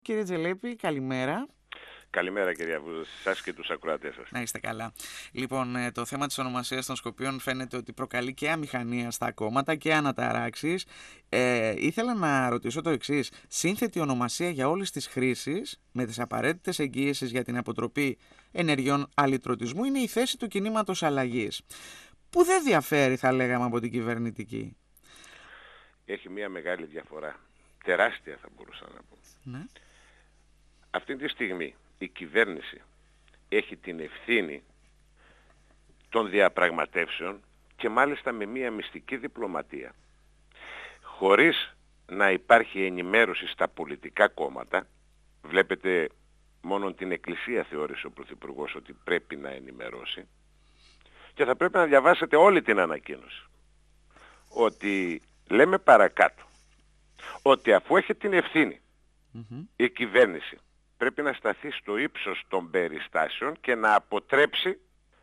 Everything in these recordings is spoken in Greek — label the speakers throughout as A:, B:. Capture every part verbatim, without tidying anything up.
A: Κύριε Τζελέπη, καλημέρα.
B: Καλημέρα κυρία Βούζα, σας και τους ακροατές σας.
A: Να είστε καλά. Λοιπόν, ε, το θέμα της ονομασίας των Σκοπίων φαίνεται ότι προκαλεί και αμηχανία στα κόμματα και αναταράξεις. Ε, ήθελα να ρωτήσω το εξής. Σύνθετη ονομασία για όλες τις χρήσεις, με τις απαραίτητες εγγύησεις για την αποτροπή ενεργειών αλυτρωτισμού, είναι η θέση του κινήματος αλλαγής, που δεν διαφέρει, θα λέγαμε, από την κυβερνητική.
B: Έχει μια μεγάλη διαφορά. Τεράστια θα μπορούσα να πω.
A: Ναι.
B: Αυτή τη στιγμή η κυβέρνηση έχει την ευθύνη των διαπραγματεύσεων και μάλιστα με μια μυστική διπλωματία. Χωρίς να υπάρχει ενημέρωση στα πολιτικά κόμματα, βλέπετε μόνο την Εκκλησία θεώρησε ο Πρωθυπουργός ότι πρέπει να ενημερώσει, και θα πρέπει να διαβάσετε όλη την ανακοίνωση. Ότι λέμε παρακάτω ότι αφού έχει την ευθύνη mm-hmm. η κυβέρνηση πρέπει να σταθεί στο ύψος των περιστάσεων και να αποτρέψει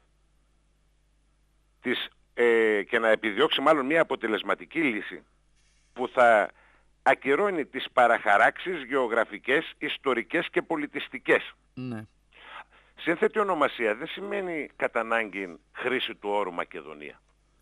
B: τις, ε, και να επιδιώξει μάλλον μια αποτελεσματική λύση που θα ακυρώνει τις παραχαράξεις γεωγραφικές, ιστορικές και πολιτιστικές.
A: Ναι.
B: Σύνθετη ονομασία δεν σημαίνει κατά ανάγκη χρήση του όρου Μακεδονία.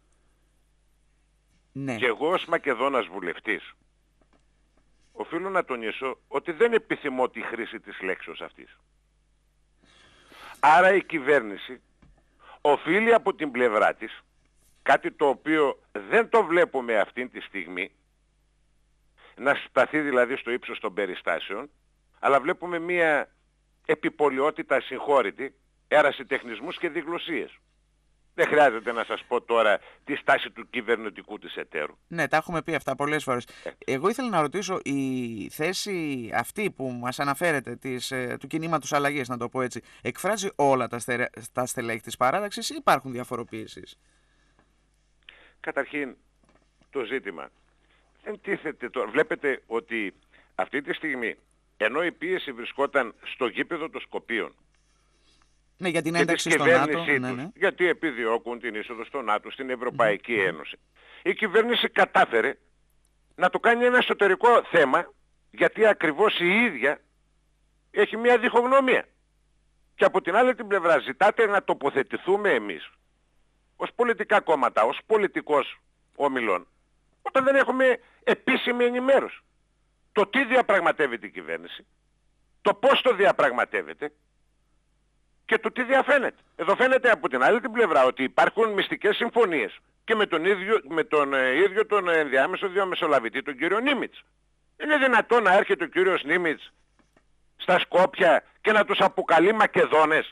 A: Ναι.
B: Και εγώ ως Μακεδόνας βουλευτής οφείλω να τονίσω ότι δεν επιθυμώ τη χρήση της λέξεως αυτής. Άρα η κυβέρνηση οφείλει από την πλευρά της, κάτι το οποίο δεν το βλέπουμε αυτή τη στιγμή, να σταθεί δηλαδή στο ύψος των περιστάσεων, αλλά βλέπουμε μία επιπολιότητα συγχώρητη, ερασιτεχνισμούς και διγλωσσίες. Δεν χρειάζεται να σας πω τώρα τη στάση του κυβερνητικού της εταίρου.
A: Ναι, τα έχουμε πει αυτά πολλές φορές. Εγώ ήθελα να ρωτήσω, η θέση αυτή που μας αναφέρετε της, του κινήματος αλλαγής, να το πω έτσι, εκφράζει όλα τα, στερε... τα στελέχη της παράταξης ή υπάρχουν διαφοροποίησεις?
B: Καταρχήν, το ζήτημα δεν τίθεται τώρα. Βλέπετε ότι αυτή τη στιγμή, ενώ η πίεση βρισκόταν στο γήπεδο των Σκοπίων,
A: ναι, για την ένταξη στο ΝΑΤΟ,
B: τους,
A: ναι, ναι.
B: γιατί επιδιώκουν την είσοδο στο ΝΑΤΟ, στην Ευρωπαϊκή mm-hmm. Ένωση. Η κυβέρνηση κατάφερε να το κάνει ένα εσωτερικό θέμα, γιατί ακριβώς η ίδια έχει μια διχογνωμία. Και από την άλλη την πλευρά ζητάτε να τοποθετηθούμε εμείς, ως πολιτικά κόμματα, ως πολιτικός όμιλων, όταν δεν έχουμε επίσημη ενημέρωση. Το τι διαπραγματεύεται η κυβέρνηση, το πώς το διαπραγματεύεται, και το τι διαφαίνεται. Εδώ φαίνεται από την άλλη την πλευρά ότι υπάρχουν μυστικές συμφωνίες και με τον ίδιο, με τον ε, ίδιο τον ενδιάμεσο διαμεσολαβητή, τον κύριο Νίμιτς. Είναι δυνατόν να έρχεται ο κύριος Νίμιτς στα Σκόπια και να τους αποκαλεί Μακεδόνες?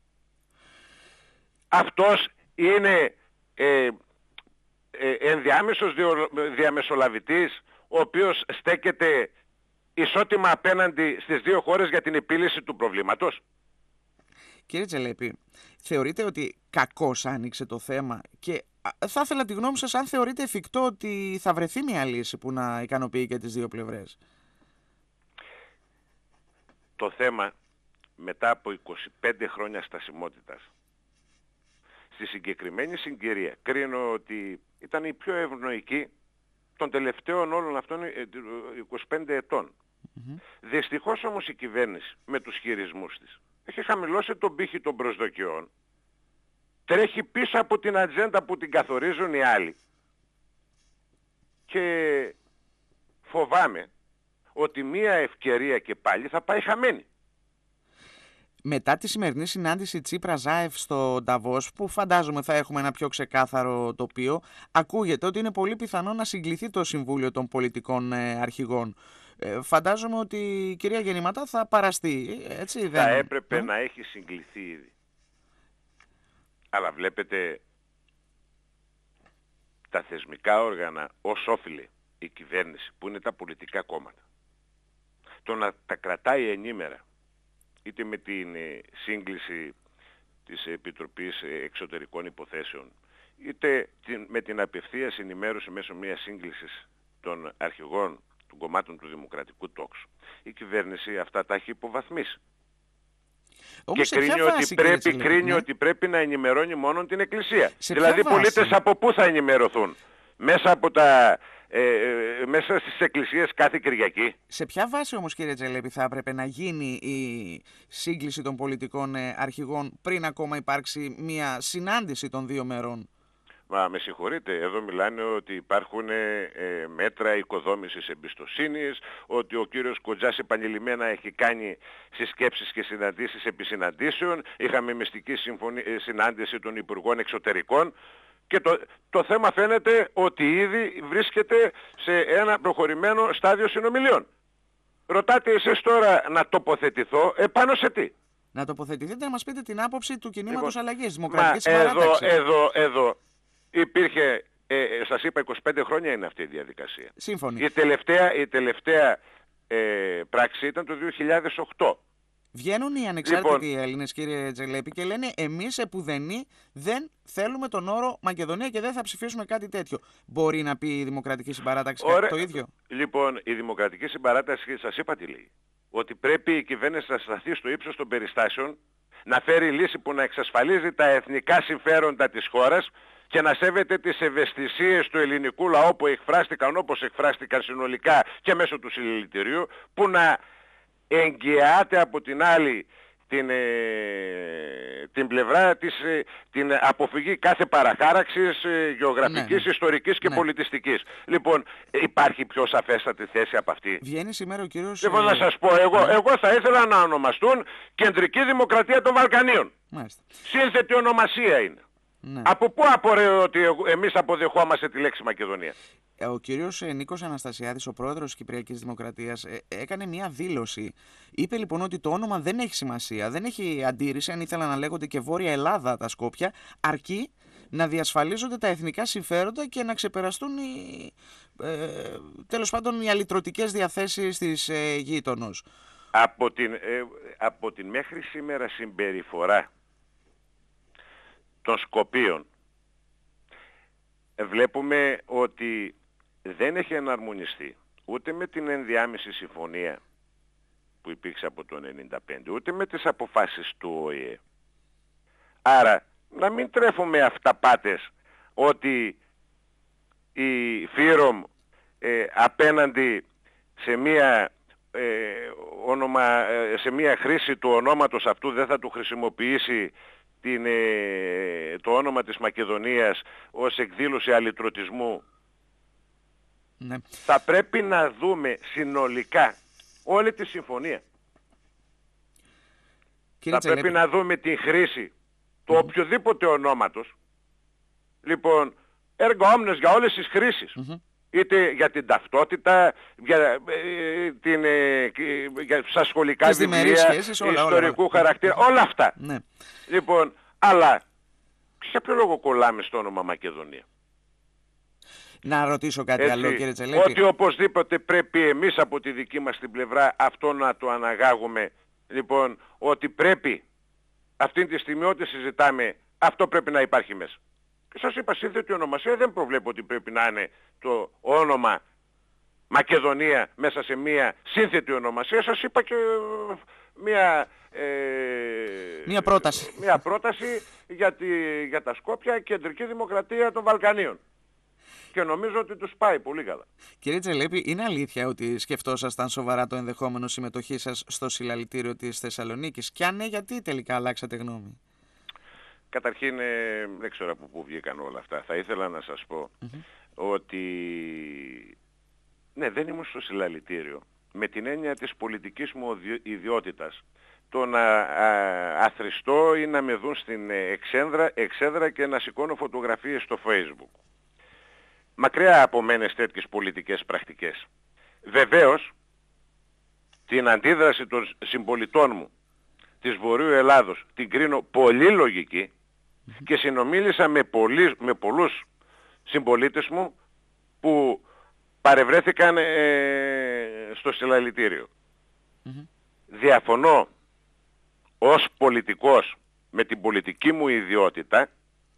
B: Αυτός είναι ε, ε, ενδιάμεσος διο, διαμεσολαβητής, ο οποίος στέκεται ισότιμα απέναντι στις δύο χώρες για την επίλυση του προβλήματος?
A: Κύριε Τζελέπη, θεωρείτε ότι κακώς άνοιξε το θέμα και θα ήθελα τη γνώμη σας αν θεωρείτε εφικτό ότι θα βρεθεί μια λύση που να ικανοποιεί και τις δύο πλευρές?
B: Το θέμα μετά από είκοσι πέντε χρόνια στασιμότητας, στη συγκεκριμένη συγκυρία κρίνω ότι ήταν η πιο ευνοϊκή των τελευταίων όλων αυτών είκοσι πέντε ετών. Mm-hmm. Δυστυχώς όμως η κυβέρνηση με τους χειρισμούς της έχει χαμηλώσει τον πύχη των προσδοκιών, τρέχει πίσω από την ατζέντα που την καθορίζουν οι άλλοι και φοβάμαι ότι μία ευκαιρία και πάλι θα πάει χαμένη.
A: Μετά τη σημερινή συνάντηση Τσίπρα-Ζάεφ στο Νταβός, που φαντάζομαι θα έχουμε ένα πιο ξεκάθαρο τοπίο, ακούγεται ότι είναι πολύ πιθανό να συγκληθεί το Συμβούλιο των Πολιτικών Αρχηγών. Ε, φαντάζομαι ότι η κυρία Γεννηματά θα παραστεί, έτσι δεν?
B: Θα έπρεπε ε? να έχει συγκληθεί ήδη. Αλλά βλέπετε, τα θεσμικά όργανα ως όφιλε η κυβέρνηση, που είναι τα πολιτικά κόμματα, το να τα κρατάει ενήμερα, είτε με την ε, σύγκληση της Επιτροπής Εξωτερικών Υποθέσεων, είτε την, με την απευθείας ενημέρωση μέσω μιας σύγκλησης των αρχηγών των κομμάτων του Δημοκρατικού Τόξου, η κυβέρνηση αυτά τα έχει υποβαθμίσει. Όμως και κρίνει, ότι, πρέπει, κρίνει ναι. ότι πρέπει να ενημερώνει μόνο την Εκκλησία. Σε δηλαδή οι πολίτες από πού θα ενημερωθούν? Μέσα από τα ε, ε, μέσα στις εκκλησίες κάθε Κυριακή.
A: Σε ποια βάση όμως, κύριε Τζελέπη, θα έπρεπε να γίνει η σύγκληση των πολιτικών αρχηγών πριν ακόμα υπάρξει μια συνάντηση των δύο μερών?
B: Μα με συγχωρείτε, εδώ μιλάνε ότι υπάρχουν ε, μέτρα οικοδόμησης εμπιστοσύνης, ότι ο κύριος Κοντζάς επανειλημμένα έχει κάνει συσκέψεις και συναντήσεις επί συναντήσεων, είχαμε μυστική συμφωνή, συνάντηση των Υπουργών Εξωτερικών και το, το θέμα φαίνεται ότι ήδη βρίσκεται σε ένα προχωρημένο στάδιο συνομιλιών. Ρωτάτε εσείς τώρα να τοποθετηθώ, επάνω σε τι?
A: Να τοποθετηθείτε, να μας πείτε την άποψη του κινήματος
B: λοιπόν,
A: αλλαγής, Δημοκρατικής
B: μα
A: Παράταξης.
B: Εδώ, εδώ, εδώ υπήρχε, ε, σας είπα, είκοσι πέντε χρόνια είναι αυτή η διαδικασία.
A: Σύμφωνοι.
B: Η τελευταία, η τελευταία ε, πράξη ήταν το δύο χιλιάδες οκτώ.
A: Βγαίνουν οι ανεξάρτητοι
B: λοιπόν,
A: Έλληνες, κύριε Τζελέπη, και λένε εμείς επουδενή δεν θέλουμε τον όρο Μακεδονία και δεν θα ψηφίσουμε κάτι τέτοιο. Μπορεί να πει η Δημοκρατική Συμπαράταξη
B: Ωραία.
A: κάτι το ίδιο?
B: Λοιπόν, η Δημοκρατική Συμπαράταξη, σας είπα τι λέει. Ότι πρέπει η κυβέρνηση να σταθεί στο ύψος των περιστάσεων, να φέρει λύση που να εξασφαλίζει τα εθνικά συμφέροντα της χώρας και να σέβεται τις ευαισθησίες του ελληνικού λαού που εκφράστηκαν όπως εκφράστηκαν συνολικά και μέσω του συλλαλητηρίου, που να εγγυάται από την άλλη την, ε, την πλευρά της, ε, την αποφυγή κάθε παραχάραξης ε, γεωγραφικής, ναι, ιστορικής και ναι. πολιτιστικής. Λοιπόν, υπάρχει πιο σαφέστατη θέση από αυτή?
A: Βγαίνει σήμερα ο κύριος...
B: Λοιπόν, να σας πω, εγώ,
A: ναι.
B: εγώ θα ήθελα να ονομαστούν Κεντρική Δημοκρατία των Βαλκανίων.
A: Μάλιστα.
B: Σύνθετη ονομασία είναι. Ναι. Από πού απορρέει ότι εμείς αποδεχόμαστε τη λέξη Μακεδονία?
A: Ο κύριος Νίκος Αναστασιάδης, ο πρόεδρος της Κυπριακής Δημοκρατίας, έκανε μια δήλωση. Είπε λοιπόν ότι το όνομα δεν έχει σημασία, δεν έχει αντίρρηση αν ήθελα να λέγονται και Βόρεια Ελλάδα τα Σκόπια, αρκεί να διασφαλίζονται τα εθνικά συμφέροντα και να ξεπεραστούν οι, ε, τέλος πάντων οι αλυτρωτικές διαθέσεις της ε, γείτονος.
B: Από την, ε, από την μέχρι σήμερα συμπεριφορά των Σκοπίων βλέπουμε ότι δεν έχει εναρμονιστεί ούτε με την ενδιάμεση συμφωνία που υπήρξε από το ενενήντα πέντε, ούτε με τις αποφάσεις του Ο Ε Ε. Άρα να μην τρέφουμε αυταπάτες ότι η Φύρομ ε, απέναντι σε μία, ε, όνομα, ε, σε μία χρήση του ονόματος αυτού δεν θα του χρησιμοποιήσει την, ε, το όνομα της Μακεδονίας ως εκδήλωση αλυτρωτισμού.
A: Ναι.
B: Θα πρέπει να δούμε συνολικά όλη τη συμφωνία. Κύριε θα Τσελέπη. Πρέπει να δούμε τη χρήση του mm-hmm. οποιοδήποτε ονόματος. Λοιπόν, έργο όμνες για όλες τις χρήσεις. Mm-hmm. Είτε για την ταυτότητα, για, ε, την, ε, για στα σχολικά τις βιβλία, σχέσεις, όλα, ιστορικού όλα, όλα. χαρακτήρα, όλα αυτά. Ναι. Λοιπόν, αλλά για ποιο λόγο κολλάμε στο όνομα Μακεδονία?
A: Να ρωτήσω κάτι Έτσι, άλλο, κύριε Τσελέπη.
B: Ότι οπωσδήποτε πρέπει εμείς από τη δική μας την πλευρά αυτό να το αναγάγουμε. Λοιπόν, ότι πρέπει αυτή τη στιγμή ό,τι συζητάμε, αυτό πρέπει να υπάρχει μέσα. Και σας είπα, σύνθετη ονομασία δεν προβλέπω ότι πρέπει να είναι το όνομα Μακεδονία μέσα σε μία σύνθετη ονομασία. Σας είπα και μία, ε,
A: μία πρόταση,
B: μία πρόταση για, τη, για τα Σκόπια, Κεντρική Δημοκρατία των Βαλκανίων. Και νομίζω ότι τους πάει πολύ καλά.
A: Κύριε Τζελέπη, είναι αλήθεια ότι σκεφτόσασταν σοβαρά το ενδεχόμενο συμμετοχή σας στο συλλαλητήριο της Θεσσαλονίκης? Και αν ναι, γιατί τελικά αλλάξατε γνώμη?
B: Καταρχήν, ε, δεν ξέρω από πού βγήκαν όλα αυτά. Θα ήθελα να σας πω mm-hmm. ότι ναι, δεν ήμουν στο συλλαλητήριο. Με την έννοια της πολιτικής μου ιδιότητας, το να α, αθρηστώ ή να με δουν στην εξέδρα, εξέδρα και να σηκώνω φωτογραφίες στο Facebook. Μακριά από μένες τέτοιες πολιτικές πρακτικές. Βεβαίως, την αντίδραση των συμπολιτών μου της Βορείου Ελλάδος την κρίνω πολύ λογική mm-hmm. και συνομίλησα με, πολλοί, με πολλούς συμπολίτες μου που παρευρέθηκαν ε, στο συλλαλητήριο. Mm-hmm. Διαφωνώ ως πολιτικός με την πολιτική μου ιδιότητα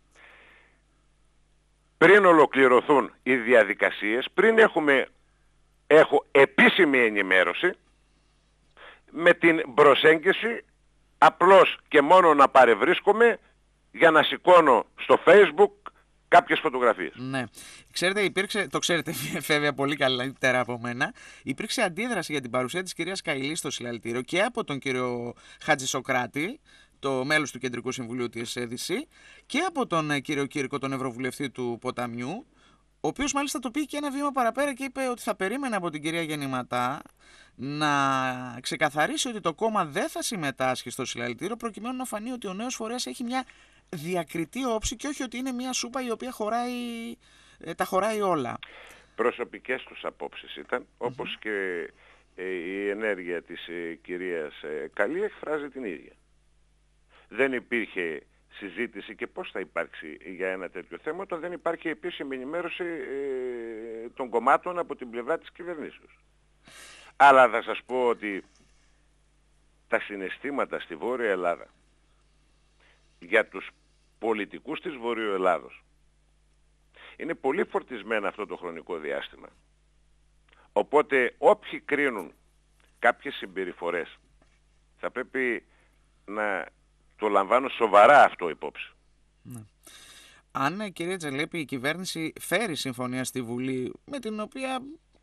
B: πριν ολοκληρωθούν οι διαδικασίες, πριν έχουμε, έχω επίσημη ενημέρωση, με την προσέγγιση απλώς και μόνο να παρευρίσκομαι για να σηκώνω στο Facebook κάποιες φωτογραφίες.
A: Ναι. Ξέρετε, υπήρξε, το ξέρετε βέβαια πολύ καλύτερα από μένα, υπήρξε αντίδραση για την παρουσία της κυρίας Καηλή στο συλλαλητήριο και από τον κύριο Χατζησοκράτη, το μέλος του Κεντρικού Συμβουλίου της ΕΔΙΣΗ, και από τον κύριο Κύρκο, τον Ευρωβουλευτή του Ποταμιού, ο οποίος μάλιστα το πήγε και ένα βήμα παραπέρα και είπε ότι θα περίμενε από την κυρία Γεννηματά να ξεκαθαρίσει ότι το κόμμα δεν θα συμμετάσχει στο συλλαλητήριο, προκειμένου να φανεί ότι ο νέος φορέας έχει μια διακριτή όψη και όχι ότι είναι μια σούπα η οποία χωράει, τα χωράει όλα.
B: Προσωπικές τους απόψεις ήταν, όπως mm-hmm. και ε, η ενέργεια της ε, κυρίας ε, Καλή εκφράζει την ίδια. Δεν υπήρχε συζήτηση και πώς θα υπάρξει για ένα τέτοιο θέμα όταν δεν υπάρχει επίσημη ενημέρωση ε, των κομμάτων από την πλευρά της κυβερνήσεως. Αλλά θα σας πω ότι τα συναισθήματα στη Βόρεια Ελλάδα για τους πολιτικούς της Βορείου Ελλάδος είναι πολύ φορτισμένα αυτό το χρονικό διάστημα. Οπότε όποιοι κρίνουν κάποιες συμπεριφορές θα πρέπει να το λαμβάνω σοβαρά αυτό υπόψη.
A: Ναι. Αν, κυρία Τζελέπη, η κυβέρνηση φέρει συμφωνία στη Βουλή, με την οποία,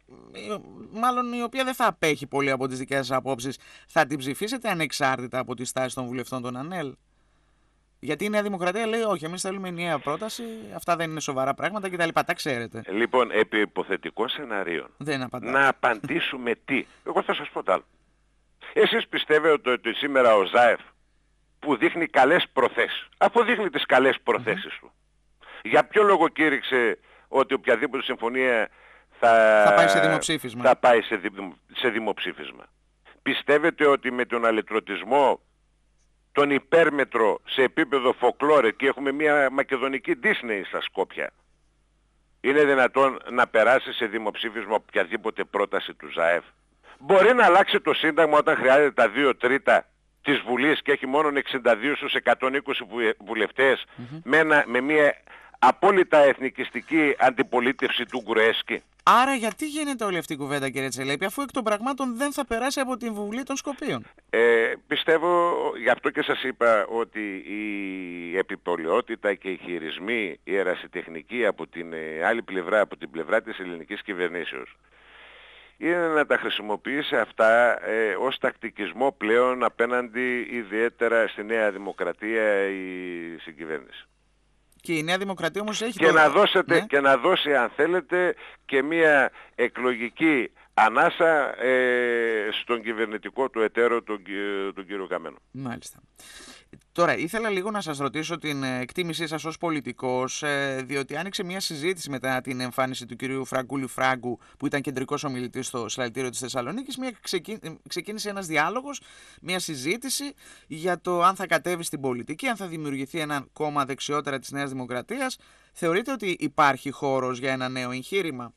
A: μάλλον η οποία δεν θα απέχει πολύ από τις δικές σας απόψεις, θα την ψηφίσετε ανεξάρτητα από τη στάση των βουλευτών των ΑΝΕΛ? Γιατί η Νέα Δημοκρατία λέει όχι, εμείς θέλουμε ενιαία πρόταση, αυτά δεν είναι σοβαρά πράγματα κτλ. Τα ξέρετε.
B: Λοιπόν, επί υποθετικών σεναρίων, να απαντήσουμε τι. Εγώ θα σας πω τ' άλλο. Εσείς πιστεύετε ότι σήμερα ο ΖΑΕΦ, που δείχνει καλές προθέσεις, αφού δείχνει τις καλές προθέσεις mm-hmm. του, για ποιο λόγο κήρυξε ότι οποιαδήποτε συμφωνία θα,
A: θα πάει σε δημοψήφισμα?
B: Θα πάει σε, δη, σε δημοψήφισμα. Πιστεύετε ότι με τον αλετρωτισμό, τον υπέρμετρο σε επίπεδο φοκλόρε, και έχουμε μια μακεδονική Disney στα Σκόπια, είναι δυνατόν να περάσει σε δημοψήφισμα οποιαδήποτε πρόταση του ΖΑΕΦ? Μπορεί να αλλάξει το Σύνταγμα όταν χρειάζεται τα δύο τρίτα της Βουλής και έχει μόνο εξήντα δύο στους εκατόν είκοσι βουλευτές mm-hmm. με, ένα, με μια απόλυτα εθνικιστική αντιπολίτευση του Γκρουέσκι.
A: Άρα γιατί γίνεται όλη αυτή η κουβέντα, κύριε Τσελέπη, αφού εκ των πραγμάτων δεν θα περάσει από την Βουλή των Σκοπίων?
B: Ε, πιστεύω, γι' αυτό και σας είπα, ότι η επιπολαιότητα και οι χειρισμοί, η ερασιτεχνική από την άλλη πλευρά, από την πλευρά της ελληνικής κυβερνήσεως, είναι να τα χρησιμοποιήσει αυτά ε, ως τακτικισμό πλέον απέναντι ιδιαίτερα στη Νέα Δημοκρατία η συγκυβέρνηση.
A: Και η Νέα Δημοκρατία όμως έχει...
B: Και,
A: το...
B: να δώσετε,
A: ναι.
B: και να δώσει, αν θέλετε, και μια εκλογική ανάσα ε, στον κυβερνητικό του εταίρο, τον, τον κύριο Καμένο.
A: Μάλιστα. Τώρα, ήθελα λίγο να σας ρωτήσω την εκτίμησή σας ως πολιτικός, διότι άνοιξε μια συζήτηση μετά την εμφάνιση του κυρίου Φραγκούλη Φράγκου, που ήταν κεντρικός ομιλητής στο συλλαλητήριο της Θεσσαλονίκης. Μια ξεκίνησε ένας διάλογος, μια συζήτηση για το αν θα κατέβει στην πολιτική, αν θα δημιουργηθεί ένα κόμμα δεξιότερα της Νέας Δημοκρατίας. Θεωρείτε ότι υπάρχει χώρος για ένα νέο εγχείρημα?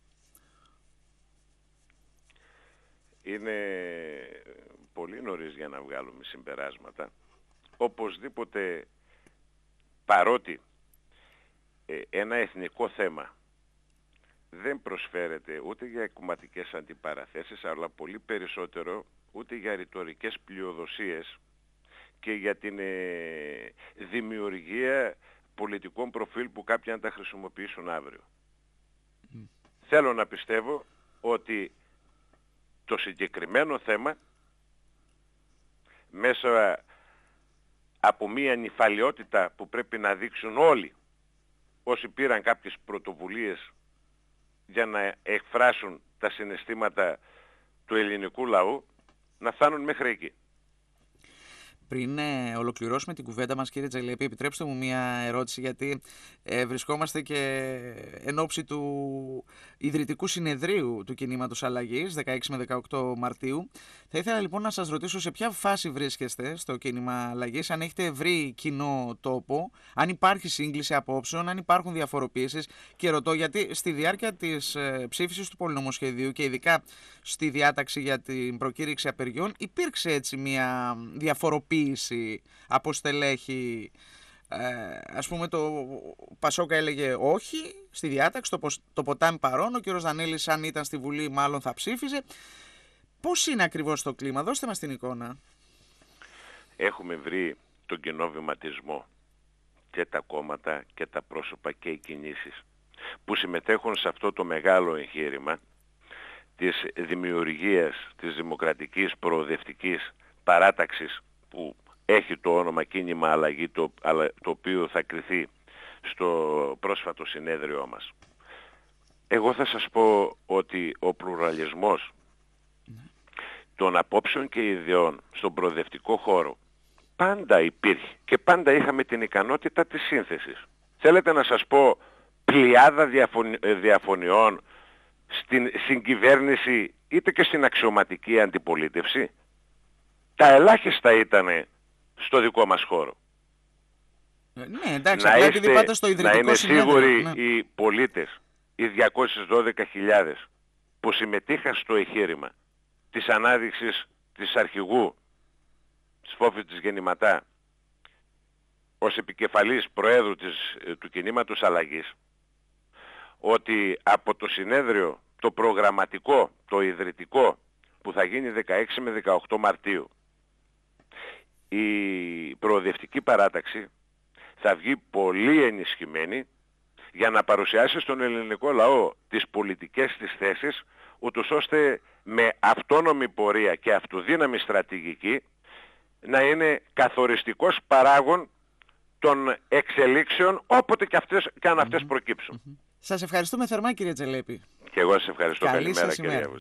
B: Είναι πολύ νωρίς για να βγάλουμε συμπεράσματα. Οπωσδήποτε, παρότι ε, ένα εθνικό θέμα δεν προσφέρεται ούτε για κομματικές αντιπαραθέσεις, αλλά πολύ περισσότερο ούτε για ρητορικές πλειοδοσίες και για την ε, δημιουργία πολιτικών προφίλ που κάποιοι να τα χρησιμοποιήσουν αύριο. Mm. Θέλω να πιστεύω ότι το συγκεκριμένο θέμα, μέσα από μια νηφαλιότητα που πρέπει να δείξουν όλοι όσοι πήραν κάποιες πρωτοβουλίες για να εκφράσουν τα συναισθήματα του ελληνικού λαού, να φτάνουν μέχρι εκεί.
A: Πριν ε, ολοκληρώσουμε την κουβέντα μας, κύριε Τζελέπη, επιτρέψτε μου μία ερώτηση, γιατί ε, βρισκόμαστε και εν ώψη του Ιδρυτικού Συνεδρίου του Κινήματος Αλλαγής, δεκαέξι με δεκαοκτώ Μαρτίου. Θα ήθελα λοιπόν να σας ρωτήσω σε ποια φάση βρίσκεστε στο κίνημα Αλλαγής, αν έχετε βρει κοινό τόπο, αν υπάρχει σύγκληση απόψεων, αν υπάρχουν διαφοροποίησεις. Και ρωτώ γιατί στη διάρκεια της ε, ψήφισης του πολυνομοσχεδίου και ειδικά στη διάταξη για την προκήρυξη απεργιών, υπήρξε έτσι μία διαφοροποίηση από στελέχη. Ε, ας πούμε το Πασόκα έλεγε όχι στη διάταξη, το, το ποτάμι παρόν, ο κύριος Δανίλης αν ήταν στη Βουλή μάλλον θα ψήφιζε. Πώς είναι ακριβώς το κλίμα? Δώστε μας την εικόνα.
B: Έχουμε βρει τον κοινό βηματισμό και τα κόμματα και τα πρόσωπα και οι κινήσεις που συμμετέχουν σε αυτό το μεγάλο εγχείρημα της δημιουργίας της δημοκρατικής προοδευτικής παράταξης που έχει το όνομα Κίνημα Αλλαγή, το, το οποίο θα κριθεί στο πρόσφατο συνέδριό μας. Εγώ θα σας πω ότι ο πλουραλισμός των απόψεων και ιδεών στον προοδευτικό χώρο πάντα υπήρχε και πάντα είχαμε την ικανότητα της σύνθεσης. Θέλετε να σας πω πλειάδα διαφωνι... διαφωνιών στην συγκυβέρνηση είτε και στην αξιωματική αντιπολίτευση? Τα ελάχιστα ήταν στο δικό μας χώρο.
A: Ναι, εντάξει,
B: να,
A: απλά
B: είστε,
A: επειδή πάτε στο ιδρυτικό
B: να είναι
A: συνέδριο,
B: σίγουροι
A: ναι.
B: οι πολίτες, οι διακόσιες δώδεκα χιλιάδες που συμμετείχαν στο εγχείρημα της ανάδειξης της αρχηγού της Φόφης Γεννηματά ως επικεφαλής προέδρου της, του κινήματος αλλαγής, ότι από το συνέδριο το προγραμματικό, το ιδρυτικό που θα γίνει δεκαέξι με δεκαοκτώ Μαρτίου, η προοδευτική παράταξη θα βγει πολύ ενισχυμένη για να παρουσιάσει στον ελληνικό λαό τις πολιτικές της θέσεις, ούτως ώστε με αυτόνομη πορεία και αυτοδύναμη στρατηγική να είναι καθοριστικός παράγων των εξελίξεων όποτε και, αυτές, και αν αυτές προκύψουν.
A: Σας ευχαριστούμε θερμά, κύριε Τζελέπη.
B: Και εγώ σας ευχαριστώ.
A: Καλή
B: Καλημέρα,
A: σας ημέρα.
B: κύριε.